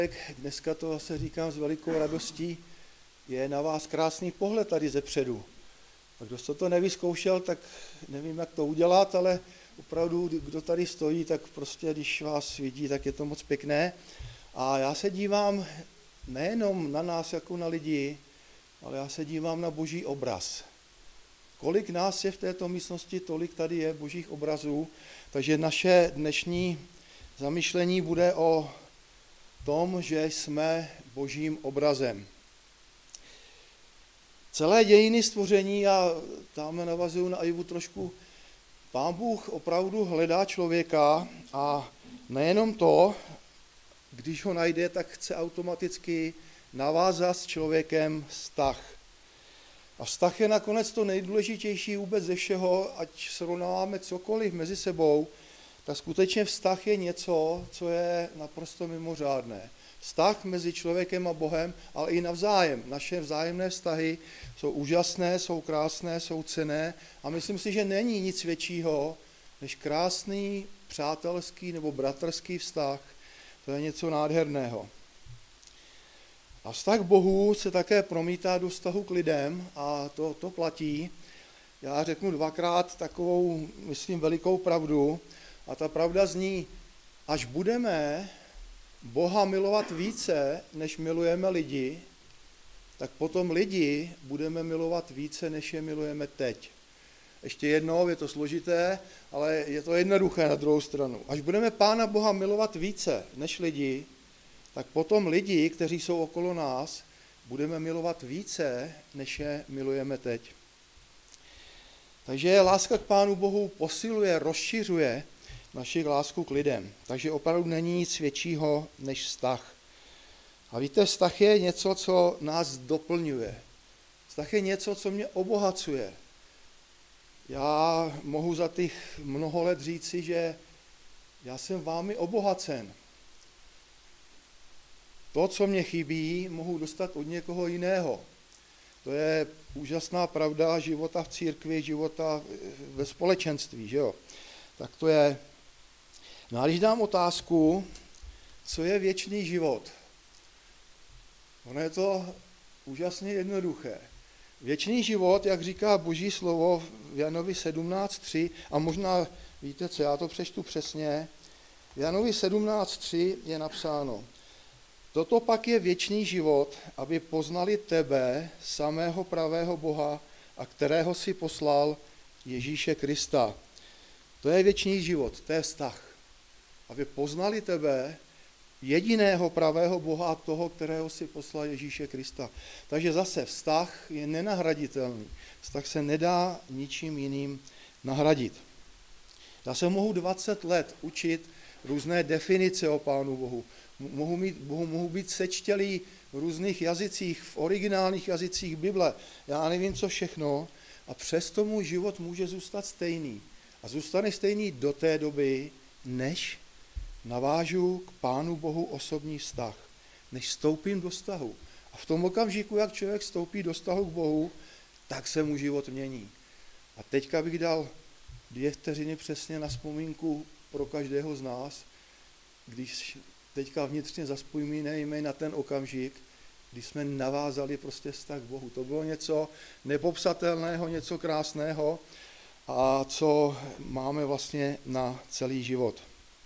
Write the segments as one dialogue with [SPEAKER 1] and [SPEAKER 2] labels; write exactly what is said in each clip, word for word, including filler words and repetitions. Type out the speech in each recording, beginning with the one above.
[SPEAKER 1] Dneska to se říkám s velikou radostí, je na vás krásný pohled tady zepředu. A kdo se to nevyzkoušel, tak nevím, jak to udělat, ale opravdu, kdo tady stojí, tak prostě, když vás vidí, tak je to moc pěkné. A já se dívám nejenom na nás jako na lidi, ale já se dívám na boží obraz. Kolik nás je v této místnosti, tolik tady je božích obrazů, takže naše dnešní zamyšlení bude o tom, že jsme božím obrazem. Celé dějiny stvoření, a tam navazuju na Ivu trošku, Pán Bůh opravdu hledá člověka a nejenom to, když ho najde, tak chce automaticky navázat s člověkem vztah. A vztah je nakonec to nejdůležitější vůbec ze všeho, ať srovnáváme cokoliv mezi sebou, tak skutečně vztah je něco, co je naprosto mimořádné. Vztah mezi člověkem a Bohem, ale i navzájem. Naše vzájemné vztahy jsou úžasné, jsou krásné, jsou cenné a myslím si, že není nic většího než krásný, přátelský nebo bratrský vztah. To je něco nádherného. A vztah k Bohu se také promítá do vztahu k lidem a to, to platí. Já řeknu dvakrát takovou, myslím, velikou pravdu a ta pravda zní, až budeme Boha milovat více, než milujeme lidi, tak potom lidi budeme milovat více, než je milujeme teď. Ještě jednou, je to složité, ale je to jednoduché na druhou stranu. Až budeme Pána Boha milovat více, než lidi, tak potom lidi, kteří jsou okolo nás, budeme milovat více, než je milujeme teď. Takže láska k Pánu Bohu posiluje, rozšiřuje naši lásku k lidem. Takže opravdu není nic většího než vztah. A víte, vztah je něco, co nás doplňuje. Vztah je něco, co mě obohacuje. Já mohu za těch mnoho let říci, že já jsem vámi obohacen. To, co mě chybí, mohu dostat od někoho jiného. To je úžasná pravda života v církvi, života ve společenství, že jo? Tak to je. No a když dám otázku, co je věčný život? Ono je to úžasně jednoduché. Věčný život, jak říká Boží slovo v Janovi sedmnáct tři, a možná víte co, já to přečtu přesně, v Janovi sedmnáct tři je napsáno: Toto pak je věčný život, aby poznali tebe, samého pravého Boha, a kterého si poslal, Ježíše Krista. To je věčný život, to je vztah. Aby poznali tebe, jediného pravého Boha a toho, kterého si poslal, Ježíše Krista. Takže zase vztah je nenahraditelný. Vztah se nedá ničím jiným nahradit. Já se mohu dvacet let učit různé definice o Pánu Bohu. Mohu, mít, mohu, mohu být sečtělý v různých jazycích, v originálních jazycích Bible. Já nevím, co všechno. A přesto můj život může zůstat stejný. A zůstane stejný do té doby, než navážu k Pánu Bohu osobní vztah. Než vstoupím do vztahu. A v tom okamžiku, jak člověk vstoupí do vztahu k Bohu, tak se mu život mění. A teďka bych dal dvě vteřiny přesně na vzpomínku pro každého z nás, když teďka vnitřně zaspomínejme na ten okamžik, kdy jsme navázali prostě vztah k Bohu. To bylo něco nepopsatelného, něco krásného a co máme vlastně na celý život.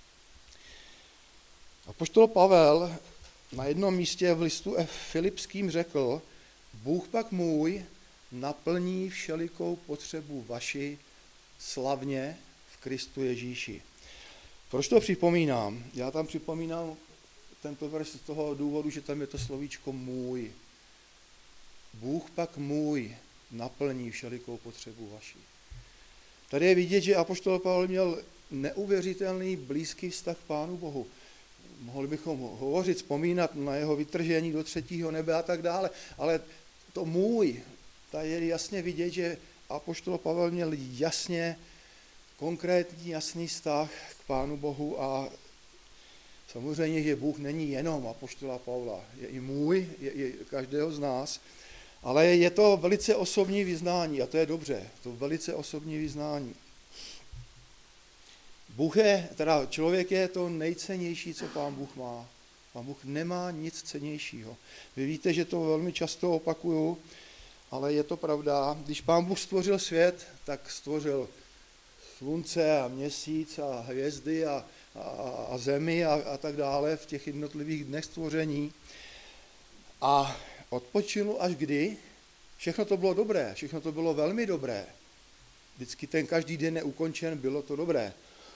[SPEAKER 1] Apoštol Pavel na jednom místě v listu Filipským řekl: Bůh pak můj naplní všelikou potřebu vaši slavně v Kristu Ježíši. Proč to připomínám? Já tam připomínám tento verš z toho důvodu, že tam je to slovíčko můj. Bůh pak můj naplní všelikou potřebu vaši. Tady je vidět, že apoštol Pavel měl neuvěřitelný blízký vztah k Pánu Bohu. Mohli bychom hovořit, vzpomínat na jeho vytržení do třetího nebe a tak dále, ale to můj, tady je jasně vidět, že apoštol Pavel měl jasně konkrétní, jasný vztah k Pánu Bohu a samozřejmě, že Bůh není jenom apoštola Pavla, je i můj, je i každého z nás, ale je to velice osobní vyznání a to je dobře, to velice osobní vyznání. Bůh je, teda člověk je to nejcennější, co Pán Bůh má. Pán Bůh nemá nic cennějšího. Vy víte, že to velmi často opakuju, ale je to pravda. Když Pán Bůh stvořil svět, tak stvořil slunce a měsíc a hvězdy a, a, a zemi a, a tak dále v těch jednotlivých dnech stvoření. A odpočinul až kdy? Všechno to bylo dobré, všechno to bylo velmi dobré. Vždycky ten každý den neukončen, bylo to dobré.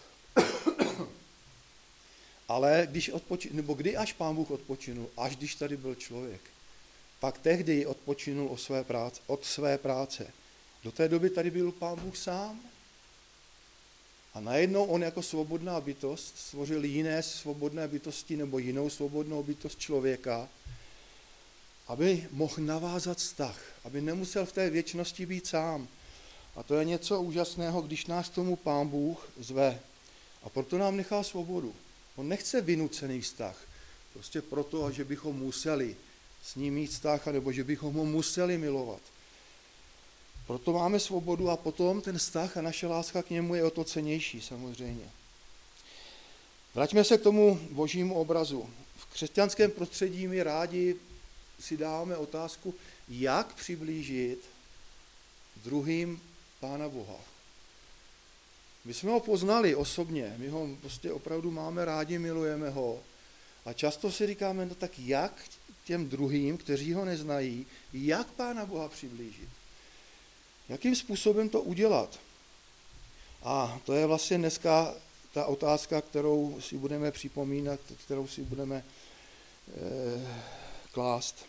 [SPEAKER 1] Ale když odpočinul, nebo kdy až Pán Bůh odpočinul? Až když tady byl člověk. Pak tehdy odpočinul od své práce. Od své práce. Do té doby tady byl Pán Bůh sám. A najednou on jako svobodná bytost stvořil jiné svobodné bytosti nebo jinou svobodnou bytost člověka, aby mohl navázat vztah, aby nemusel v té věčnosti být sám. A to je něco úžasného, když nás tomu Pán Bůh zve. A proto nám nechá svobodu. On nechce vynucený vztah. Prostě proto, že bychom museli s ním mít vztah, nebo že bychom ho museli milovat. Proto máme svobodu a potom ten vztah a naše láska k němu je o to cennější samozřejmě. Vraťme se k tomu božímu obrazu. V křesťanském prostředí my rádi si dáváme otázku, jak přiblížit druhým Pána Boha. My jsme ho poznali osobně, my ho prostě opravdu máme rádi, milujeme ho. A často si říkáme, no tak jak těm druhým, kteří ho neznají, jak Pána Boha přiblížit? Jakým způsobem to udělat? A to je vlastně dneska ta otázka, kterou si budeme připomínat, kterou si budeme eh, klást.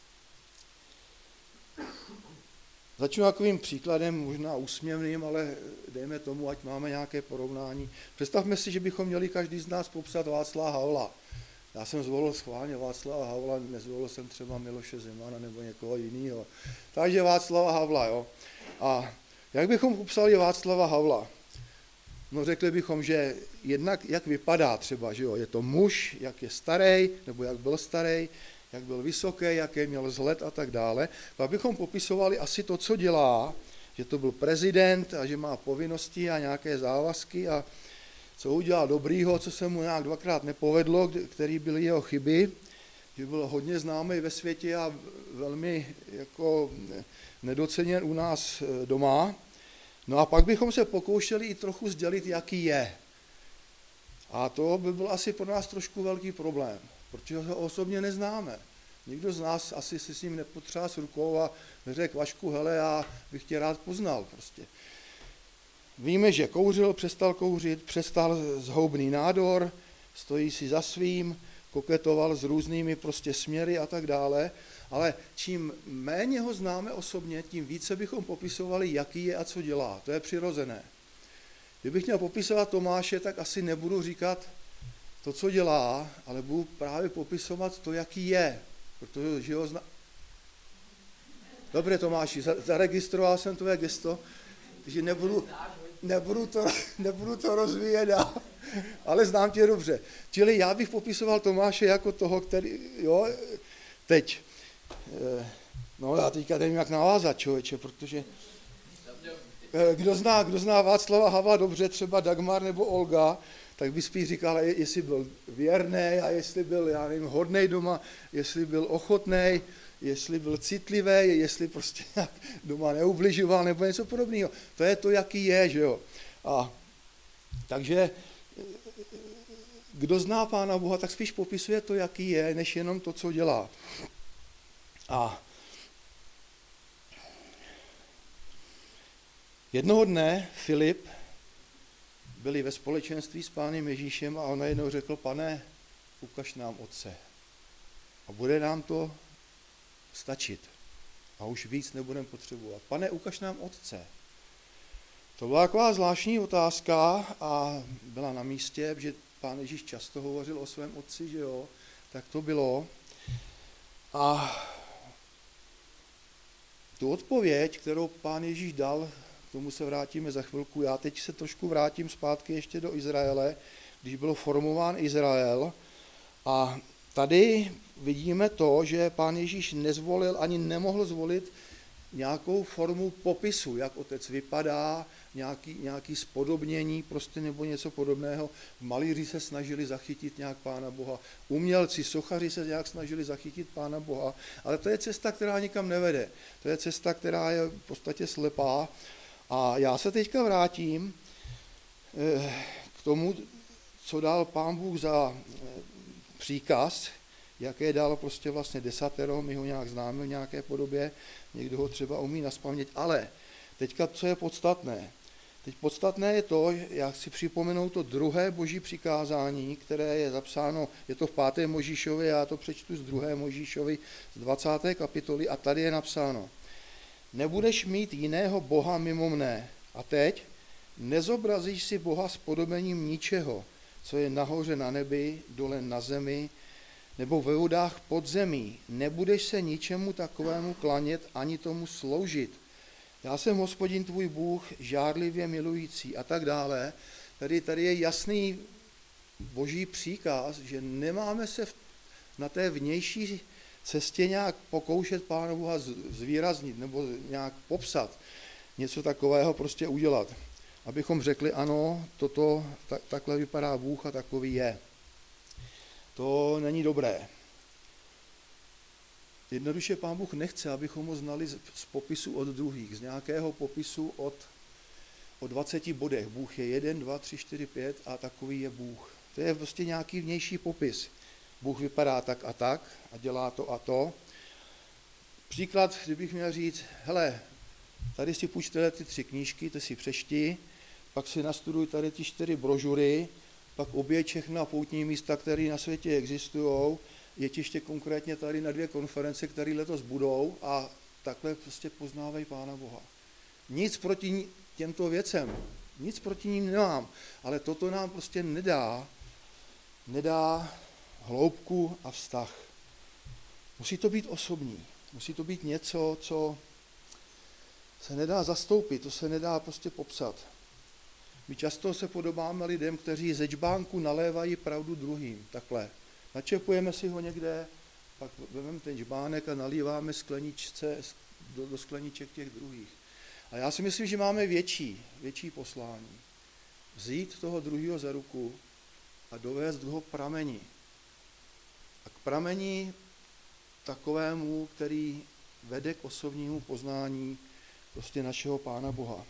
[SPEAKER 1] Začnu takovým příkladem, možná úsměvným, ale dejme tomu, ať máme nějaké porovnání. Představme si, že bychom měli každý z nás popsat Václava Havla. Já jsem zvolil schválně Václava Havla, nezvolil jsem třeba Miloše Zemana nebo někoho jiného. Takže Václava Havla, jo. A jak bychom popsali Václava Havla? No řekli bychom, že jednak jak vypadá třeba, že jo, je to muž, jak je starý, nebo jak byl starý, jak byl vysoký, jaký měl vzhled a tak dále. Pak bychom popisovali asi to, co dělá, že to byl prezident a že má povinnosti a nějaké závazky a co udělal dobrýho, co se mu nějak dvakrát nepovedlo, který byly jeho chyby, že byl hodně známý ve světě a velmi jako nedoceněn u nás doma. No a pak bychom se pokoušeli i trochu sdělit, jaký je. A to by byl asi pro nás trošku velký problém, protože ho osobně neznáme. Nikdo z nás asi si s ním nepotřás rukou a neřekl, Vašku, hele, já bych tě rád poznal prostě. Víme, že kouřil, přestal kouřit, přestal zhoubný nádor, stojí si za svým, koketoval s různými prostě směry a tak dále, ale čím méně ho známe osobně, tím více bychom popisovali, jaký je a co dělá. To je přirozené. Kdybych měl popisovat Tomáše, tak asi nebudu říkat to, co dělá, ale budu právě popisovat to, jaký je, protože ho zná... Dobře, Tomáši, zaregistroval jsem tvoje gesto, takže nebudu, nebudu, to, nebudu to rozvíjet dál, ale znám tě dobře. Čili já bych popisoval Tomáše jako toho, který, jo, teď, no já teďka nevím, jak navázat, člověče, protože kdo zná, kdo zná Václava Havla dobře, třeba Dagmar nebo Olga, tak by spíš říkal, jestli byl věrný a jestli byl, já nevím, hodnej doma, jestli byl ochotnej, jestli byl citlivý, jestli prostě doma neubližoval nebo něco podobného. To je to, jaký je, že jo. A takže kdo zná Pána Boha, tak spíš popisuje to, jaký je, než jenom to, co dělá. A jednoho dne Filip byli ve společenství s Pánem Ježíšem a on najednou řekl, Pane, ukaž nám Otce. A bude nám to stačit. A už víc nebudeme potřebovat. Pane, ukaž nám Otce. To byla taková zvláštní otázka a byla na místě, že Pán Ježíš často hovořil o svém Otci, že jo, tak to bylo. A tu odpověď, kterou Pán Ježíš dal, k tomu se vrátíme za chvilku. Já teď se trošku vrátím zpátky ještě do Izraele, když byl formován Izrael. A tady vidíme to, že Pán Ježíš nezvolil, ani nemohl zvolit nějakou formu popisu, jak otec vypadá, nějaký, nějaký spodobnění prostě nebo něco podobného. Malíři se snažili zachytit nějak Pána Boha, umělci, sochaři se nějak snažili zachytit Pána Boha, ale to je cesta, která nikam nevede. To je cesta, která je v podstatě slepá. A já se teďka vrátím k tomu, co dal Pán Bůh za příkaz, jaké dal prostě vlastně desatero, my ho nějak známe v nějaké podobě, někdo ho třeba umí nazpaměť, ale teďka, co je podstatné? Teď podstatné je to, já chci připomenout to druhé boží přikázání, které je zapsáno, je to v páté Mojžíšovi, já to přečtu z druhé Mojžíšovi z dvacáté kapitoly a tady je napsáno: nebudeš mít jiného boha mimo mne. A teď, nezobrazíš si Boha s podobením ničeho, co je nahoře na nebi, dole na zemi, nebo ve vodách pod zemí. Nebudeš se ničemu takovému klanět ani tomu sloužit. Já jsem Hospodin tvůj Bůh, žárlivě milující a tak dále. Tady, tady je jasný boží příkaz, že nemáme se na té vnější cestě nějak pokoušet Pána Boha zvýraznit nebo nějak popsat. Něco takového prostě udělat. Abychom řekli, ano, toto, tak, takhle vypadá Bůh a takový je. To není dobré. Jednoduše Pán Bůh nechce, abychom ho znali z, z popisu od druhých, z nějakého popisu od, o dvaceti bodech. Bůh je jeden, dva, tři, čtyři, pět a takový je Bůh. To je prostě nějaký vnější popis. Bůh vypadá tak a tak a dělá to a to. Příklad, kdybych měl říct, hele, tady si půjčte ty tři knížky, ty si přečti, pak si nastuduj tady ty čtyři brožury, pak objeď všechna poutní místa, které na světě existují, jeď ještě konkrétně tady na dvě konference, které letos budou a takhle prostě poznávají Pána Boha. Nic proti těmto věcem, nic proti ním nemám, ale toto nám prostě nedá, nedá hloubku a vztah. Musí to být osobní, musí to být něco, co se nedá zastoupit, to se nedá prostě popsat. My často se podobáme lidem, kteří ze džbánku nalévají pravdu druhým, takhle. Načepujeme si ho někde, pak vezmeme ten džbánek a nalíváme skleničce, do, do skleniček těch druhých. A já si myslím, že máme větší, větší poslání. Vzít toho druhého za ruku a dovést ho k prameni. A k prameni takovému, který vede k osobnímu poznání prostě našeho Pána Boha.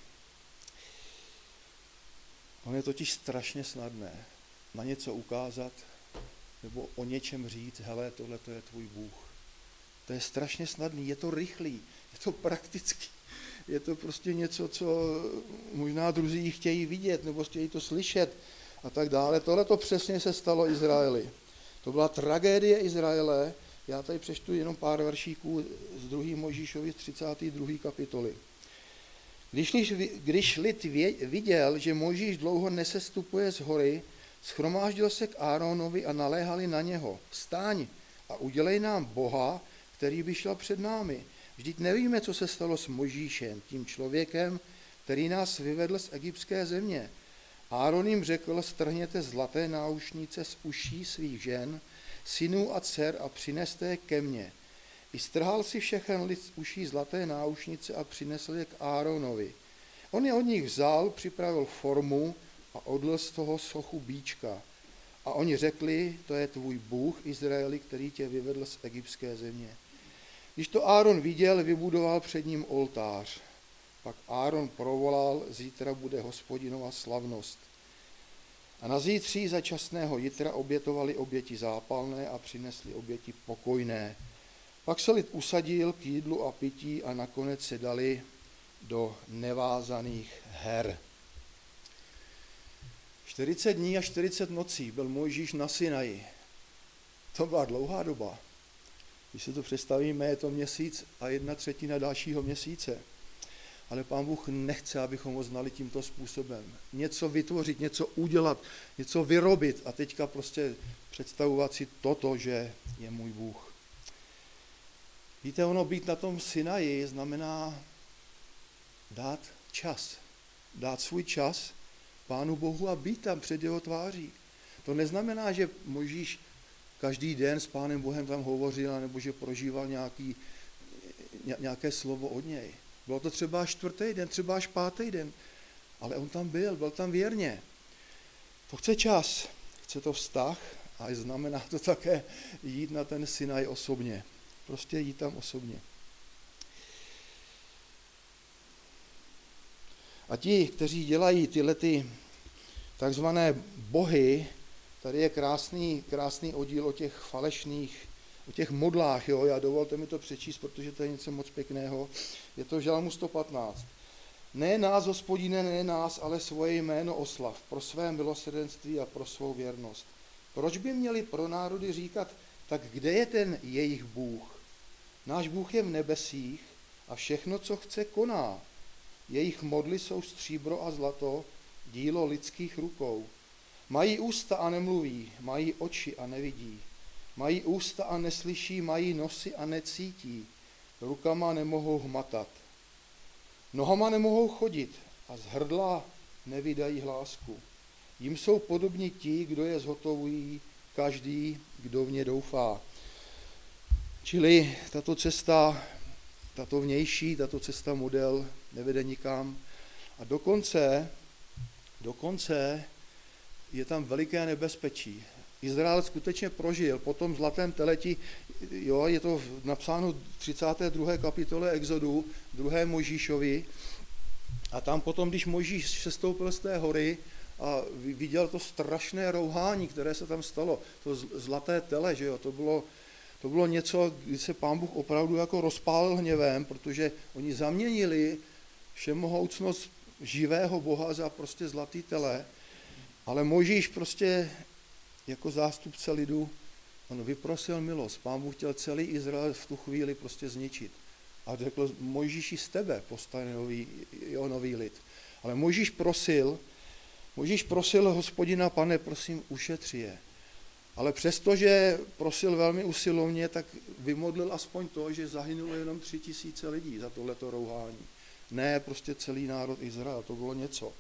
[SPEAKER 1] On je totiž strašně snadné na něco ukázat nebo o něčem říct, hele, tohle to je tvůj Bůh. To je strašně snadný, je to rychlý, je to praktický, je to prostě něco, co možná druzí chtějí vidět nebo chtějí to slyšet a tak dále. Tohle to přesně se stalo Izraeli. To byla tragédie Izraele. Já tady přečtu jenom pár veršíků z druhé Mojžíšovy třicáté druhé kapitoly. Když, když lid viděl, že Mojžíš dlouho nesestupuje z hory, shromáždil se k Áronovi a naléhali na něho: vstaň a udělej nám Boha, který by šel před námi. Vždyť nevíme, co se stalo s Mojžíšem, tím člověkem, který nás vyvedl z egyptské země. Áron jim řekl: strhněte zlaté náušnice z uší svých žen, synů a dcer a přineste je ke mně. I strhal si všechen lid z uší zlaté náušnice a přinesl je k Áronovi. On je od nich vzal, připravil formu a odlil z toho sochu býčka. A oni řekli: to je tvůj Bůh, Izraeli, který tě vyvedl z egyptské země. Když to Áron viděl, vybudoval před ním oltář. Pak Áron provolal: zítra bude Hospodinova slavnost. A na zítří za časného jitra obětovali oběti zápalné a přinesli oběti pokojné. Pak se lid usadil k jídlu a pití a nakonec se dali do nevázaných her. čtyřicet dní a čtyřicet nocí byl Mojžíš na Sinaji. To byla dlouhá doba. Když si to představíme, je to měsíc a jedna třetina dalšího měsíce. Ale Pán Bůh nechce, abychom ho znali tímto způsobem. Něco vytvořit, něco udělat, něco vyrobit a teďka prostě představovat si toto, že je můj Bůh. Víte, ono být na tom Sinaji znamená dát čas. Dát svůj čas Pánu Bohu a být tam před jeho tváří. To neznamená, že Mojžíš každý den s Pánem Bohem tam hovořil, nebo že prožíval nějaký, nějaké slovo od něj. Bylo to třeba až čtvrtý den, třeba až pátý den, ale on tam byl, byl tam věrně. To chce čas, chce to vztah a znamená to také jít na ten Sinaj osobně. Prostě jít tam osobně. A ti, kteří dělají tyhle ty takzvané bohy, tady je krásný, krásný oddíl o těch falešných, o těch modlách, jo, já dovolte mi to přečíst, protože to je něco moc pěkného. Je to Žalmu sto patnáct. Ne nás, Hospodine, ne nás, ale svoje jméno oslav, pro své milosrdenství a pro svou věrnost. Proč by měli pro národy říkat, tak kde je ten jejich Bůh? Náš Bůh je v nebesích a všechno, co chce, koná. Jejich modly jsou stříbro a zlato, dílo lidských rukou. Mají ústa a nemluví, mají oči a nevidí. Mají ústa a neslyší, mají nosy a necítí. Rukama nemohou hmatat. Nohama nemohou chodit a z hrdla nevydají hlásku. Jim jsou podobní ti, kdo je zhotovují, každý, kdo v ně doufá. Čili tato cesta, tato vnější, tato cesta model nevede nikam. A dokonce, dokonce je tam veliké nebezpečí. Izrael skutečně prožil po tom zlatém teleti, jo, je to napsáno v třicáté druhé kapitole Exodu, druhé Mojžíšovi, a tam potom, když Mojžíš sestoupil z té hory a viděl to strašné rouhání, které se tam stalo, to zlaté tele, že jo, to bylo, to bylo něco, kdy se Pán Bůh opravdu jako rozpálil hněvem, protože oni zaměnili všemohoucnost živého Boha za prostě zlatý tele, ale Mojžíš prostě jako zástupce lidu, on vyprosil milost. Pán Bůh chtěl celý Izrael v tu chvíli prostě zničit. A řekl, Mojžíši, z tebe postane nový, jo, nový lid. Ale Mojžíš prosil, Mojžíš prosil Hospodina, Pane, prosím, ušetři je. Ale přestože prosil velmi usilovně, tak vymodlil aspoň to, že zahynulo jenom tři tisíce lidí za tohleto rouhání. Ne prostě celý národ Izrael, to bylo něco.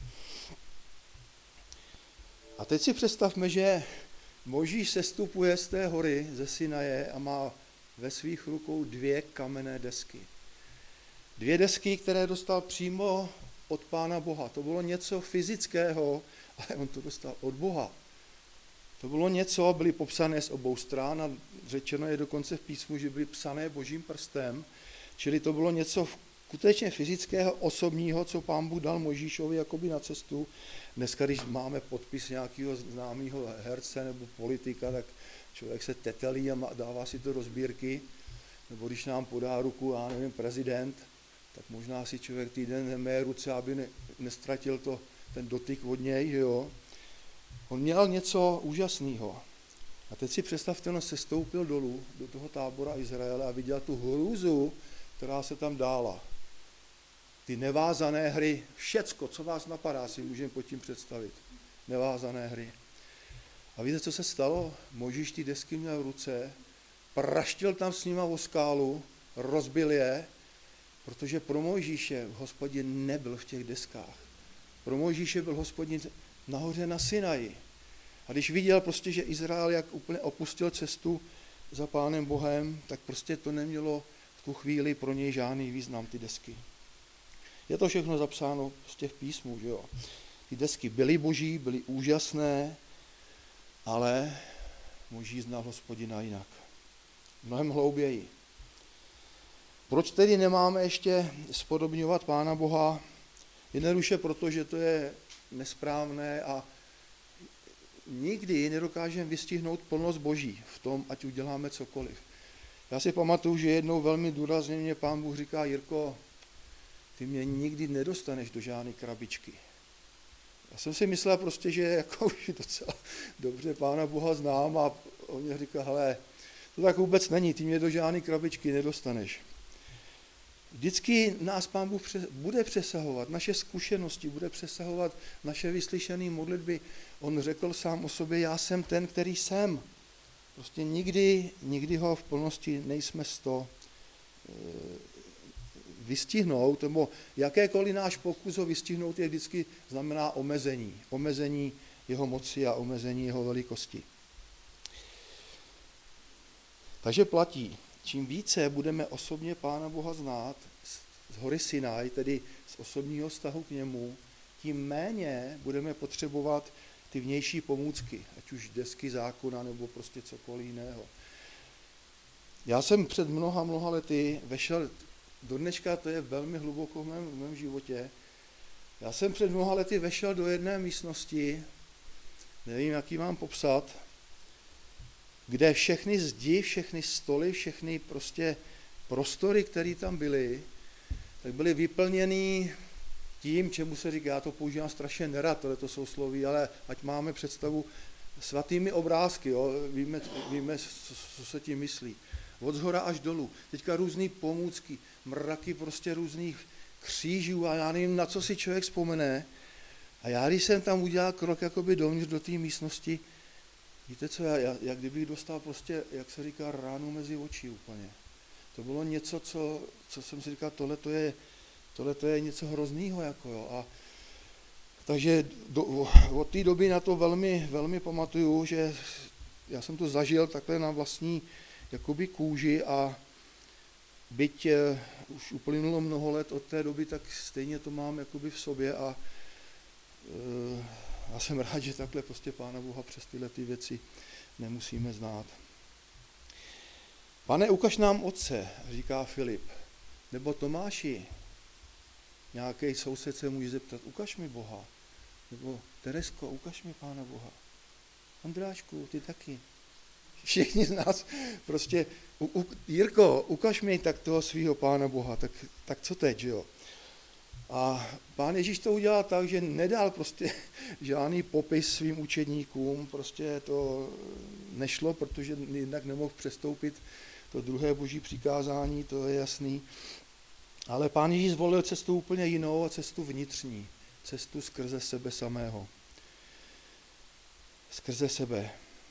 [SPEAKER 1] A teď si představme, že Mojžíš sestupuje z té hory, ze Sinaje, a má ve svých rukou dvě kamenné desky. Dvě desky, které dostal přímo od Pána Boha. To bylo něco fyzického, ale on to dostal od Boha. To bylo něco, byly popsané z obou stran a řečeno je dokonce v písmu, že byly psané Božím prstem, čili to bylo něco skutečně fyzického, osobního, co Pán Bůh dal Mojžíšovi jakoby na cestu. Dneska, když máme podpis nějakého známého herce nebo politika, tak člověk se tetelí a dává si to do sbírky, nebo když nám podá ruku, já nevím, prezident, tak možná si člověk týden nemeje ruce, aby ne, nestratil to, ten dotyk od něj, že jo. On měl něco úžasného. A teď si představte, on se stoupil dolů do toho tábora Izraele a viděl tu hrůzu, která se tam dála. Ty nevázané hry, všecko, co vás napadá, si můžeme pod tím představit. Nevázané hry. A víte, co se stalo? Mojžíš ty desky měl v ruce, praštil tam s nima o skálu, rozbil je, protože pro Mojžíše Hospodin nebyl v těch deskách. Pro Mojžíše byl Hospodin nahoře na Sinaji. A když viděl prostě, že Izrael jak úplně opustil cestu za Pánem Bohem, tak prostě to nemělo v tu chvíli pro něj žádný význam, ty desky. Je to všechno zapsáno z těch písmů, že jo. Ty desky byly boží, byly úžasné, ale Mojžíš znal Hospodina jinak. Mnohem hlouběji. Proč tedy nemáme ještě spodobňovat Pána Boha? Jednoduše proto, že to je nesprávné a nikdy nedokážeme vystihnout plnost Boží v tom, ať uděláme cokoliv. Já si pamatuju, že jednou velmi důrazně mě Pán Bůh říká, Jirko, ty mě nikdy nedostaneš do žádné krabičky. Já jsem si myslel prostě, že jako už docela dobře Pána Boha znám a on mě říká, hele, to tak vůbec není, ty mě do žádné krabičky nedostaneš. Vždycky nás Pán Bůh bude přesahovat, naše zkušenosti, bude přesahovat naše vyslyšené modlitby. On řekl sám o sobě, já jsem ten, který jsem. Prostě nikdy, nikdy ho v plnosti nejsme z toho vystihnout, nebo jakékoliv náš pokus ho vystihnout je vždycky znamená omezení. Omezení jeho moci a omezení jeho velikosti. Takže platí, čím více budeme osobně Pána Boha znát z hory Sinaj, tedy z osobního vztahu k němu, tím méně budeme potřebovat ty vnější pomůcky, ať už desky zákona nebo prostě cokoliv jiného. Já jsem před mnoha, mnoha lety vešel, do dneška to je velmi hluboko v mém, v mém životě, já jsem před mnoha lety vešel do jedné místnosti, nevím, jak ji mám popsat, kde všechny zdi, všechny stoly, všechny prostě prostory, které tam byly, tak byly vyplněný tím, čemu se říká, já to používám strašně nerad, tohle to jsou sloví, ale ať máme představu svatými obrázky, jo, víme, víme, co, co se tím myslí. Od zhora až dolů. Teďka různý pomůcky, mraky prostě různých křížů a já nevím, na co si člověk vzpomene. A já, když jsem tam udělal krok jakoby dovnitř do té místnosti, víte co, já, já, jak kdybych dostal prostě, jak se říká, ránu mezi oči úplně. To bylo něco, co, co jsem si říkal, tohle to je, tohle to je něco hroznýho, jako jo. A takže do, od té doby na to velmi, velmi pamatuju, že já jsem to zažil takhle na vlastní jakoby kůži a byť eh, už uplynulo mnoho let od té doby, tak stejně to mám jakoby v sobě a eh, já jsem rád, že takhle prostě Pána Boha přes tyhle ty věci nemusíme znát. Pane, ukaž nám Otce, říká Filip, nebo Tomáši, nějaký soused se může zeptat, ukaž mi Boha, nebo Teresko, ukaž mi Pána Boha. Ondráčku, ty taky. Všichni z nás prostě, u, u, Jirko, ukaž mi tak toho svého Pána Boha, tak, tak co teď, že jo? A Pán Ježíš to udělal tak, že nedal prostě žádný popis svým učedníkům, prostě to nešlo, protože jednak nemohl přestoupit to druhé boží přikázání, to je jasný. Ale Pán Ježíš zvolil cestu úplně jinou a cestu vnitřní, cestu skrze sebe samého. Skrze sebe.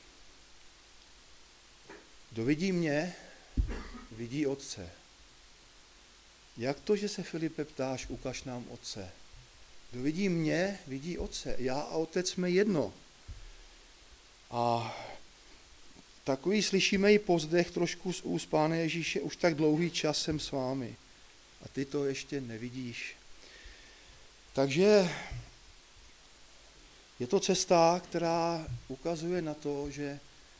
[SPEAKER 1] Kdo vidí mě, vidí Otce. Jak to, že se Filipe ptáš, ukaž nám Otce? Kdo vidí mě, vidí Otce. Já a Otec jsme jedno. A takový slyšíme i pozdech trošku z úst Pána Ježíše, už tak dlouhý čas jsem s vámi. A ty to ještě nevidíš. Takže je to cesta, která ukazuje na to, že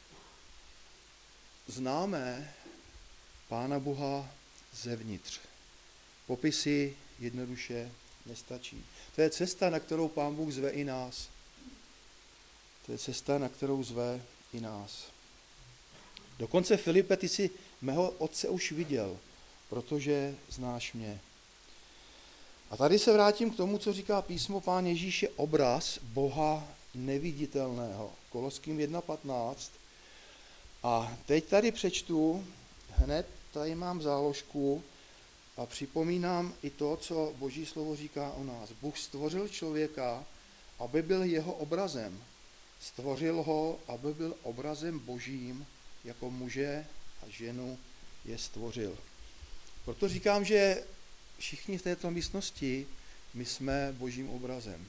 [SPEAKER 1] známe Pána Boha zevnitř. Popisy jednoduše nestačí. To je cesta, na kterou Pán Bůh zve i nás. To je cesta, na kterou zve i nás. Dokonce, Filipe, ty jsi mého Otce už viděl, protože znáš mě. A tady se vrátím k tomu, co říká písmo. Pán Ježíš je obraz Boha neviditelného. Koloským jedna patnáct. A teď tady přečtu, hned tady mám záložku a připomínám i to, co Boží slovo říká o nás. Bůh stvořil člověka, aby byl jeho obrazem. Stvořil ho, aby byl obrazem Božím, jako muže a ženu je stvořil. Proto říkám, že všichni v této místnosti, my jsme Božím obrazem.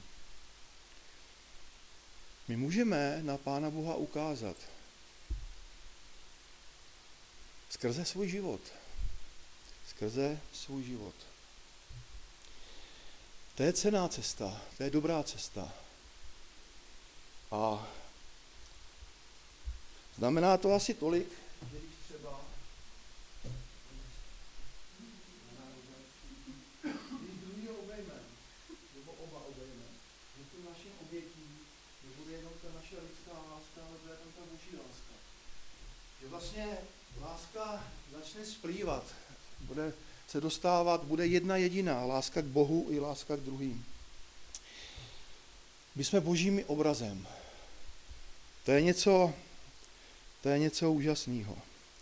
[SPEAKER 1] My můžeme na Pána Boha ukázat skrze svůj život. Skrze svůj život. To je cenná cesta, to je dobrá cesta. A znamená to asi tolik, že když třeba když druhýho obejme, nebo oba obejme, že tu naším obětí nebude jenom ta naše lidská láska, ale bude tam ta boží láska. Že vlastně láska začne splývat, bude se dostávat, bude jedna jediná, láska k Bohu i láska k druhým. My jsme Božími obrazem. To je něco, to je něco úžasného.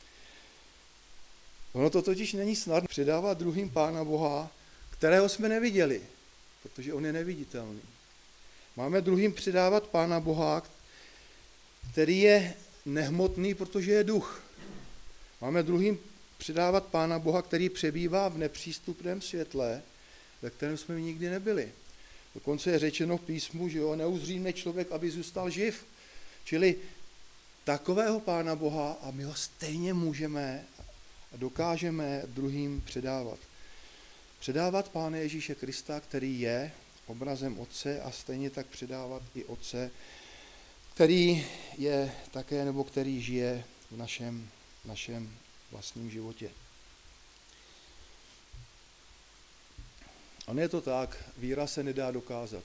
[SPEAKER 1] Ono to totiž není snadné předávat druhým Pána Boha, kterého jsme neviděli, protože on je neviditelný. Máme druhým předávat Pána Boha, který je nehmotný, protože je duch. Máme druhým předávat Pána Boha, který přebývá v nepřístupném světle, ve kterém jsme nikdy nebyli. Dokonce je řečeno v písmu, že jo, neuzříme člověk, aby zůstal živ. Čili takového Pána Boha, a my ho stejně můžeme a dokážeme druhým předávat. Předávat Pána Ježíše Krista, který je obrazem Otce, a stejně tak předávat i Otce, který je také, nebo který žije v našem, našem vlastním životě. A je to tak, víra se nedá dokázat.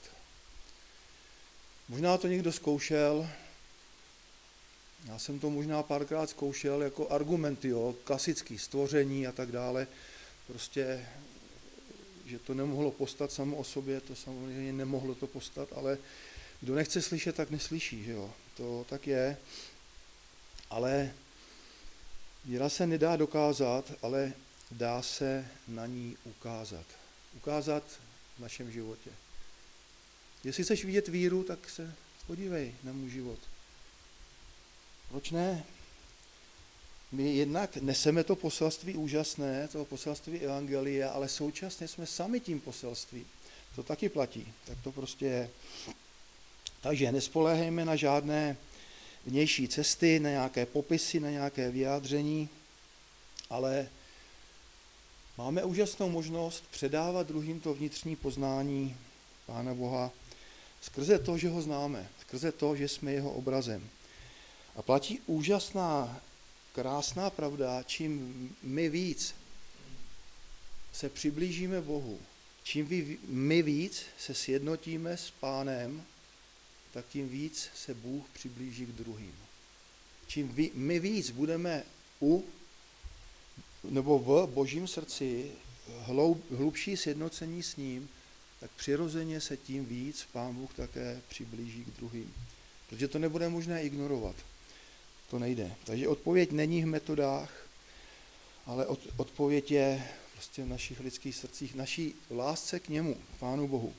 [SPEAKER 1] Možná to někdo zkoušel, já jsem to možná párkrát zkoušel jako argumenty, jo, klasický stvoření a tak dále, prostě, že to nemohlo postat samo o sobě, to samozřejmě nemohlo to postat, ale kdo nechce slyšet, tak neslyší, že jo, to tak je, ale víra se nedá dokázat, ale dá se na ní ukázat. Ukázat v našem životě. Jestli chceš vidět víru, tak se podívej na můj život. Proč ne? My jednak neseme to poselství úžasné, to poselství evangelia, ale současně jsme sami tím poselstvím. To taky platí, tak to prostě je. Takže nespoléhejme na žádné vnější cesty, na nějaké popisy, na nějaké vyjádření, ale máme úžasnou možnost předávat druhým to vnitřní poznání Pána Boha skrze to, že ho známe, skrze to, že jsme jeho obrazem. A platí úžasná, krásná pravda, čím my víc se přiblížíme Bohu, čím my víc se sjednotíme s Pánem, tak tím víc se Bůh přiblíží k druhým. Čím my víc budeme u nebo v Božím srdci hloub, hlubší sjednocení s ním, tak přirozeně se tím víc Pán Bůh také přiblíží k druhým. Protože to nebude možné ignorovat. To nejde. Takže odpověď není v metodách, ale od, odpověď je prostě v našich lidských srdcích, naší lásce k němu, Pánu Bohu.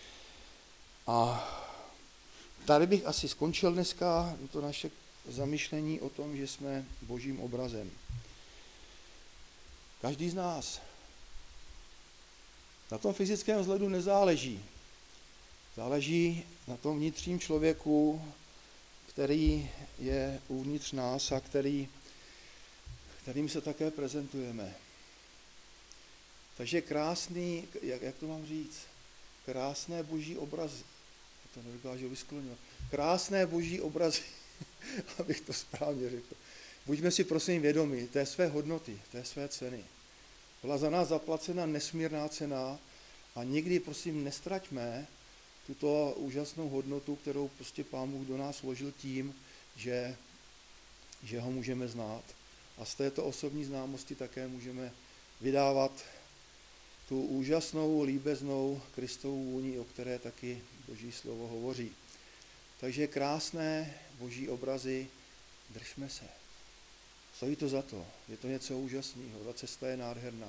[SPEAKER 1] A tady bych asi skončil dneska to naše zamyšlení o tom, že jsme Božím obrazem. Každý z nás. Na tom fyzickém vzhledu nezáleží. Záleží na tom vnitřním člověku, který je uvnitř nás a který, kterým se také prezentujeme. Takže krásný, jak, jak to mám říct, krásné boží obrazy, to nedokážu vyskloňovat, krásné boží obrazy, abych to správně řekl. Buďme si prosím vědomi té své hodnoty, té své ceny. Byla za nás zaplacena nesmírná cena a nikdy prosím nestraťme tuto úžasnou hodnotu, kterou prostě Pán Bůh do nás vložil tím, že, že ho můžeme znát. A z této osobní známosti také můžeme vydávat tu úžasnou, líbeznou Kristovu vůni, o které taky Boží slovo hovoří. Takže krásné boží obrazy, držme se. Stojí to za to, je to něco úžasného, ta cesta je nádherná.